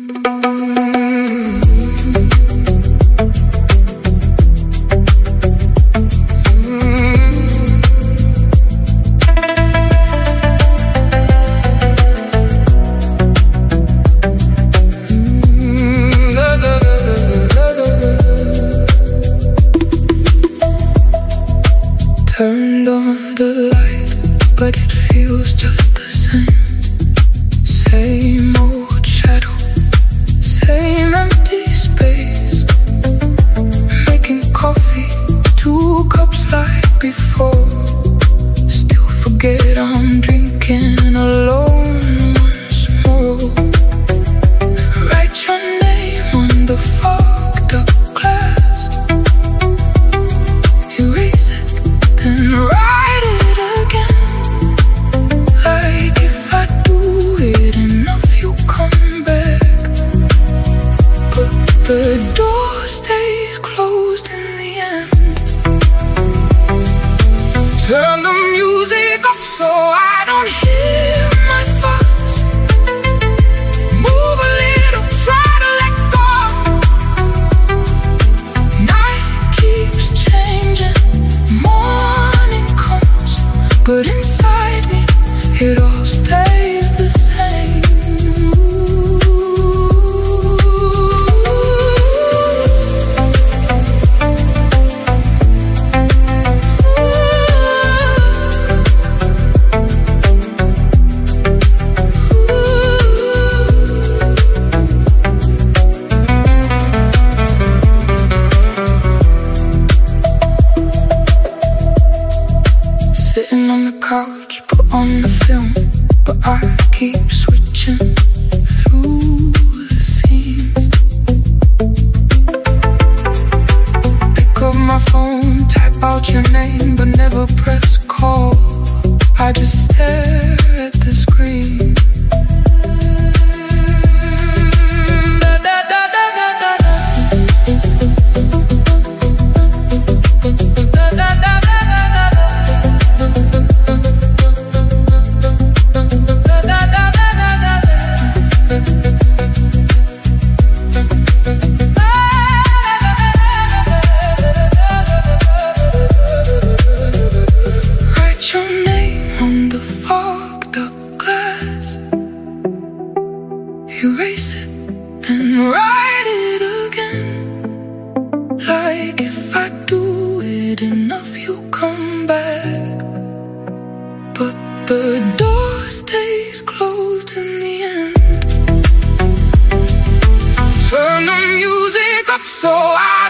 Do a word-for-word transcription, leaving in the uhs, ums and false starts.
Turned on the light, but it feels just the same. Same old shadow, same empty space. Making coffee, two cups like before. Still forget I'm drinking alone once more. Write your name on the fogged up glass. Erase it, then write it again. Like if I do it enough, you come back. But the door stays closed in the end. Turn the music up so I don't hear my thoughts. Move a little, try to let go. Night keeps changing, morning comes, but inside me it all stays the same. Sitting on the couch, put on the film, but I keep switching through the scenes. Pick up my phone, type out your name, but never press call. I just stare at the screen. Da, da, da, da, da, da, da. Da, da, da, da. Write your name on the fogged up glass. Erase it, then write it again. Like if I do it enough, you come back. But the door stays closed in the end. Turn the music up so I